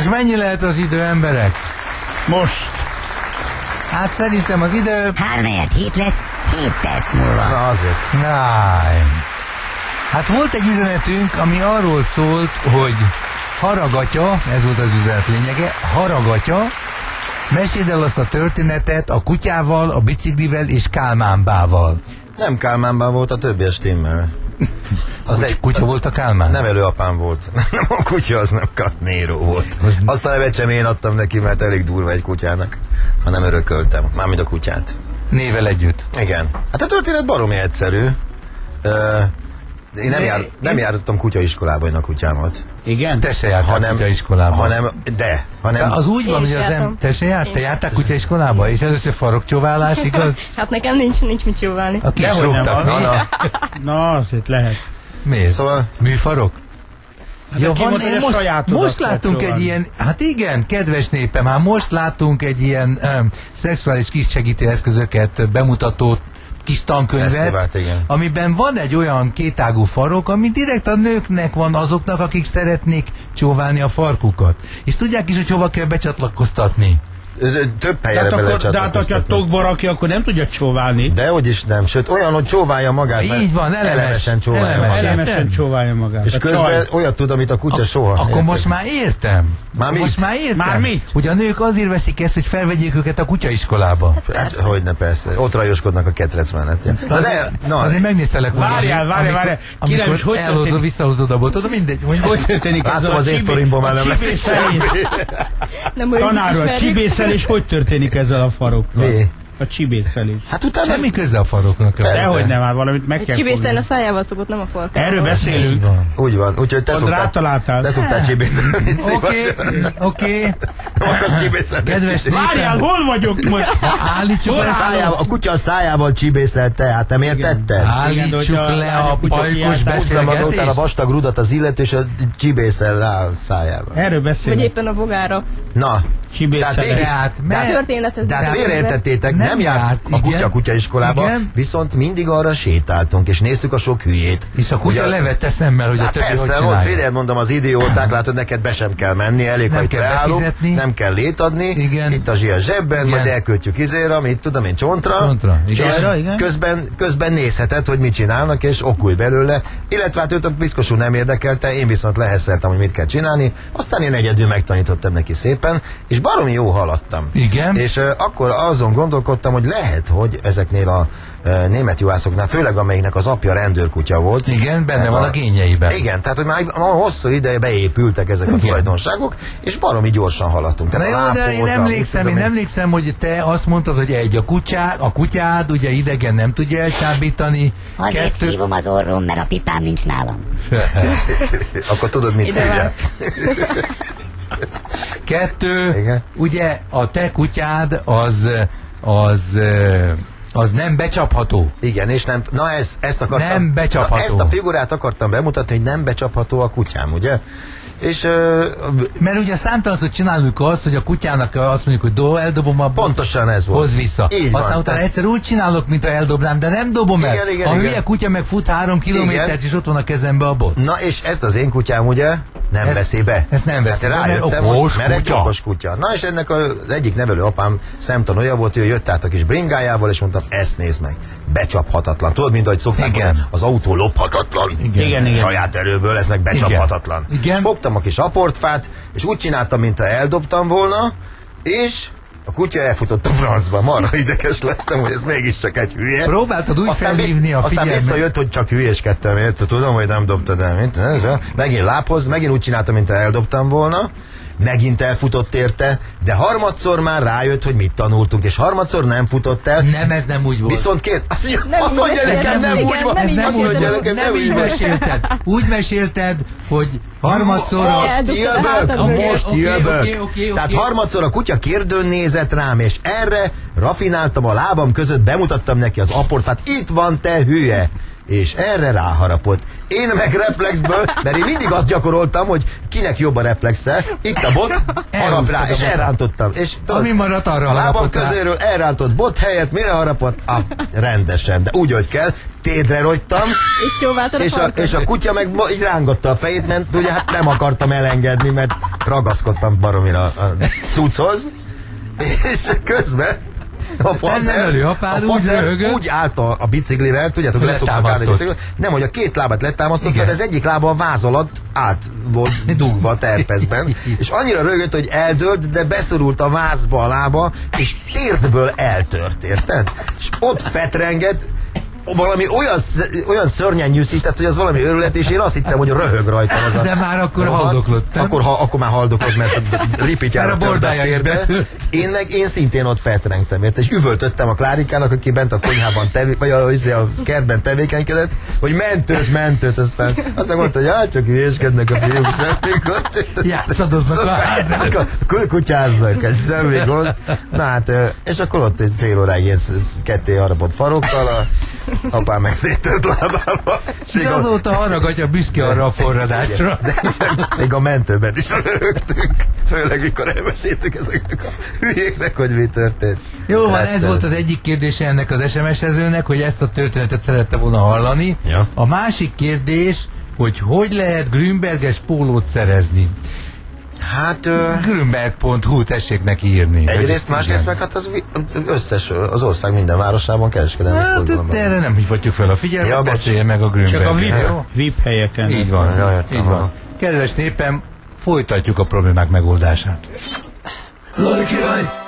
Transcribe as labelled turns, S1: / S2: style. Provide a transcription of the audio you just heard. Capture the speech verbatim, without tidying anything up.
S1: Most mennyi lehet az idő, emberek?
S2: Most.
S1: Hát szerintem az idő...
S3: Hármelyet hét lesz, hét perc múlva.
S4: Na azért.
S1: Náj. Hát volt egy üzenetünk, ami arról szólt, hogy Haragatya, ez volt az üzenet lényege, Haragatya, meséld el azt a történetet a kutyával, a biciklivel és Kálmán bával.
S4: Nem Kálmán bá volt, a többi stimmel. Az
S1: Kuty,
S4: egy
S1: kutya volt a Kálmán?
S4: nevelőapám volt. Nem a kutya, az nem Néró volt. Azt a nevet sem én adtam neki, mert elég durva egy kutyának. Ha nem örököltem, mármint a kutyát.
S1: Nével együtt.
S4: Igen. Hát a történet baromi egyszerű. Uh, én nem, jár, nem jártam kutyaiskolába én a kutyámat.
S2: Igen?
S1: Te se jártál
S4: Hanem,
S1: kutyaiskolába.
S4: hanem, de, hanem...
S1: De az úgy van,
S5: Én
S1: hogy
S5: is
S1: az nem...
S5: jártam.
S1: Te se járt? Te
S5: Én
S1: jártál kutyaiskolába? És először farokcsóválás, igaz?
S5: Hát nekem nincs, nincs mit jóválni.
S1: A kis
S2: Dehogy nem,
S1: rúgtak,
S2: az-
S1: mi?
S4: Na,
S2: Na, azért lehet.
S1: Miért?
S4: Szóval...
S1: Műfarok?
S2: Hát ki mondta, hogy a
S1: most,
S2: sajátodat
S1: most
S2: kell
S1: láttunk egy
S2: csóválni.
S1: ilyen, hát igen, kedves népem, hát most láttunk egy ilyen um, szexuális kísérleti eszközöket bemutató kis tankönyvet,
S4: Fesztivált, igen.
S1: amiben van egy olyan kétágú farok, ami direkt a nőknek van, azoknak, akik szeretnék csóválni a farkukat. És tudják is, hogy hova kell becsatlakoztatni.
S4: Több
S2: De
S4: helyre
S2: hát,
S4: bele
S2: akkor, de hát, hogyha tokba rakja, akkor nem tudja csóválni.
S4: De hogy is nem, sőt olyan, hogy csóválja magát, mert
S1: Így van, elemes,
S4: elemesen csóválja
S1: elemes.
S4: magát.
S2: Elemesen csóválja magát.
S4: És
S2: A
S4: közben
S2: csaj.
S4: olyat tud, amit a kutya soha.
S1: Akkor
S4: Érted?
S1: most már értem.
S4: Már mit?
S1: Most már értem.
S2: Már mit?
S1: Hogy a nők azért veszik ezt, hogy felvegyék őket a kutyaiskolába.
S4: Hát, hogyne persze. Ott rajoskodnak a ketrec mellett. Ja. Na de, na,
S1: Azért megnéztelek volna.
S2: Várjál, várjál,
S1: amikor-
S2: várjál. Kérem,
S1: Amikor
S2: és hogy
S1: elhozod,
S2: történik?
S1: visszahozod a botot, mindegy. Hogy,
S2: Hogy történik ez
S4: látom,
S2: a
S4: az én
S2: csibé-
S4: sztorimból már
S2: a
S4: nem lesz
S2: csibészelés?
S5: Nem olyan
S2: Tanár úr, a csibészelés hogy történik ezzel a farokkal?
S4: Mi?
S2: A csibészelés.
S4: Hát utána...
S1: semmi köze a faroknak.
S4: Persze.
S2: Dehogy nem, már valamit meg kell
S5: Csibészelni a
S2: fogni.
S5: szájával szokott, nem a falkával.
S2: Erről
S1: Így
S2: beszélünk.
S1: van.
S4: Úgy van, úgyhogy te
S2: Ott
S4: szoktál...
S2: rátaláltál.
S4: Te szoktál csibészelni, mint
S1: Oké,
S4: szívas.
S1: oké.
S4: Nem akarsz csibészelni.
S1: Kedves
S2: Várjál,
S1: népem,
S2: hol vagyok most?
S1: állítsuk
S4: A,
S1: le,
S4: szájával, a kutya a szájával csibészelte, hát nem értetted?
S1: állítsuk
S2: Igen, de
S1: le
S2: hogyha
S1: a
S2: kutya
S1: pajkos
S2: kiáltás-
S4: Húzza maga után a
S1: beszélgetést.
S4: vastag rudat az illető, és a csibészel rá a szájába.
S2: Erről
S5: Vagy
S2: beszélünk.
S5: éppen a bogára.
S4: Na,
S2: Csibészelés.
S4: Tehát mégis-
S1: Tehát,
S5: A
S1: mert
S5: történetet.
S4: de hát
S5: beszélve.
S4: félreértettétek, nem,
S1: Nem
S4: járt
S1: járt,
S4: a kutya
S1: igen.
S4: kutyaiskolába,
S1: Igen.
S4: viszont mindig arra sétáltunk, és néztük a sok hülyét.
S1: és a kutya
S4: Ugye-
S1: levette szemmel, hogy a
S4: Hát
S1: többi hogy
S4: persze, ott
S1: csinálja.
S4: figyelj, mondom, az idióták, látod, neked be sem kell menni, elég,
S1: Nem
S4: ha itt
S1: kell
S4: leállunk,
S1: befizetni.
S4: nem kell létadni,
S1: Igen.
S4: itt a zsia zsebben,
S1: Igen.
S4: majd elköltjük izéra, mit tudom én, csontra,
S1: Csontra, igen.
S4: és
S2: Csajra, igen.
S4: közben, közben nézheted, hogy mit csinálnak, és okulj belőle, illetve hát őt a piszkosul nem érdekelte, én viszont leheszeltem, hogy mit kell csinálni, aztán én egyedül megtanítottam neki szépen, és baromi jó haladtam.
S1: Igen.
S4: És uh, akkor azon gondolkodtam, hogy lehet, hogy ezeknél a uh, német juhászoknál, főleg amelyiknek az apja rendőrkutya volt.
S1: Igen, benne
S4: meg
S1: van a génjeiben.
S4: Igen, tehát hogy már már hosszú ideje beépültek ezek a
S1: Igen.
S4: tulajdonságok, és baromi gyorsan haladtunk.
S1: Na
S4: Tehát
S1: jó,
S4: a
S1: de én
S4: lápóza,
S1: emlékszem,
S4: mit
S1: én
S4: tudom
S1: emlékszem, hogy te azt mondtad, hogy egy, a kutyád, a kutyád ugye idegen nem tudja elcsábítani.
S3: Azért
S1: Kettő,
S3: szívom az orrom, mert a pipám nincs nálam.
S4: Akkor tudod, mit
S5: Ide
S4: szívják.
S1: kettő
S4: Igen.
S1: ugye a te kutyád az, az, az nem becsapható.
S4: Igen, és nem, na ez, ezt akartam,
S1: Nem becsapható.
S4: Na ezt a figurát akartam bemutatni, hogy nem becsapható a kutyám, ugye? És ö,
S1: Mert ugye számtalanszor csináljuk azt, hogy a kutyának azt mondjuk, hogy do, eldobom a
S4: pontosan ez volt.
S1: hoz vissza.
S4: Így
S1: Aztán
S4: van,
S1: utána
S4: tehát-
S1: egyszer úgy csinálok, mint ha eldobnám, de nem dobom el.
S4: Igen, igen,
S1: a
S4: igen.
S1: hülye kutya meg fut három kilométert,
S4: Igen.
S1: és ott van a kezembe a bot.
S4: Na és ezt az én kutyám ugye nem
S1: Ezt-
S4: veszi be.
S1: ezt nem veszi
S4: Hát
S1: be, mert
S4: rájöttem,
S1: okos
S4: hogy- mert egy
S1: kutya.
S4: okos kutya. Na és ennek az egyik nevelő apám szemtanúja volt, hogy jött át a kis bringájával, és mondtam, ezt nézd meg, becsaphatatlan. Tudod, mint ahogy szokták
S1: Igen.
S4: mondani, az autó lophatatlan.
S1: Igen.
S2: Igen, igen.
S4: Saját erőből, ez meg becsaphatatlan.
S1: Igen. Igen.
S4: Fogtam a kis aportfát, és úgy csináltam, mintha eldobtam volna, és a kutya elfutott a francba. Marha ideges lettem, hogy ez mégiscsak egy hülye.
S1: Próbáltad úgy
S4: Aztán
S1: felhívni a
S4: Aztán
S1: figyelmet.
S4: visszajött, hogy csak hülyéskedtem, érted? Tudom, hogy nem dobtad el. Mint? Ez, a- megint lábhoz, megint úgy csináltam, mint eldobtam volna. Megint elfutott érte, de harmadszor már rájött, hogy mit tanultunk, és harmadszor nem futott el.
S1: Nem, ez nem úgy volt.
S4: Viszont két, azt mondja,
S5: Nem
S4: azt
S5: így
S4: mondja
S5: mesélted,
S4: nekem, nem
S5: igen,
S4: úgy van.
S5: nem
S1: Ez
S5: így
S1: nem
S4: Azt
S1: úgy,
S4: mondja
S5: mesélted.
S4: nekem,
S1: nem
S4: nem
S1: így
S4: úgy van.
S1: mesélted. Úgy mesélted, hogy harmadszor a...
S4: Most
S5: Eldobtad a
S4: jövök,
S5: hátadról.
S4: most
S1: Oké,
S4: jövök.
S1: oké, oké,
S4: Tehát
S1: oké.
S4: harmadszor a kutya kérdőn nézett rám, és erre rafináltam a lábam között, bemutattam neki az aportfát. Itt van, te hülye! és erre ráharapott. Én meg reflexből, mert én mindig azt gyakoroltam, hogy kinek jobb a reflexe, itt a bot, harap rá, és elrántottam. És
S1: Ami maradt, arra
S4: a lábam
S1: harapott rá.
S4: közéről elrántott bot helyett, mire harapott? Ah, rendesen, de úgy, hogy kell, térdre rogytam,
S5: És csóváltad a
S4: és a,
S5: farkad.
S4: és a kutya meg ma- így rángatta a fejét, mert ugye hát nem akartam elengedni, mert ragaszkodtam baromira a cucchoz, és közben a fater,
S1: nem ölő apád,
S4: a
S1: úgy
S4: fater
S1: röhögött.
S4: úgy állt a, a biciklivel, tudjátok, hogy leszoktak állni egy
S1: Letámasztott.
S4: biciklivel, nem, hogy a két lábát letámasztott,
S1: Igen.
S4: mert az egyik lába a váz alatt át volt dugva a terpezben, és annyira rögött, hogy eldőlt, de beszorult a vázba a lába, és térdből eltört, érted? És ott fetrengett, valami olyan, sz- olyan szörnyen nyűszített, hogy az valami őrület, és én azt hittem, hogy röhög rajtam az a...
S1: De már akkor
S4: rohadt.
S1: haldoklott, nem?
S4: Akkor, ha, akkor már haldoklott, mert ripityára
S1: Mert a
S4: tört
S1: bordája is
S4: térde.
S1: betört.
S4: Én meg én szintén ott fetrengtem, érte? És üvöltöttem a Klárikának, aki bent a konyhában tevé, vagy a, a, a kertben tevékenykedett, hogy mentőt, mentőt, aztán azt meg mondta, hogy hát csak hülyéskednek a fiúk, semmi gond.
S1: Játszadoznak a háznál.
S4: Szóval kutyáznak, ez semmi gond. Na hát, ö, és akkor ott egy fél óráig ilyen sz- ketté harapott farokkal, a apám meg széttört lábába. És
S1: És
S4: még a-
S1: azóta haragatja büszke arra a forradásra.
S4: de még a mentőben is röhögtünk, főleg mikor elmeséltük ezeknek a hülyéknek, hogy mi történt.
S1: Jó van, ez
S4: Ezt-
S1: volt az egyik kérdése ennek az es em es-ezőnek, hogy ezt a történetet szerette volna hallani.
S4: Ja.
S1: A másik kérdés, hogy hogy lehet Grünberges pólót szerezni.
S4: Hát ö,
S1: Grünberg pont hu, tessék neki írni.
S4: egyrészt, másrészt
S1: Igen.
S4: meg hát az vi- összes, az ország minden városában kereskedelmi
S1: Hát,
S4: forgalomban.
S1: de erre nem hívhatjuk fel a figyelmet,
S4: Ja, bocs.
S1: beszélje meg a
S2: Csak a
S1: Grünberg.
S2: VIP,
S1: Jó?
S2: VIP helyeken.
S1: Így van,
S4: Ja, értem,
S1: így van.
S4: aha.
S1: Kedves népem, folytatjuk a problémák megoldását.
S6: Lali király,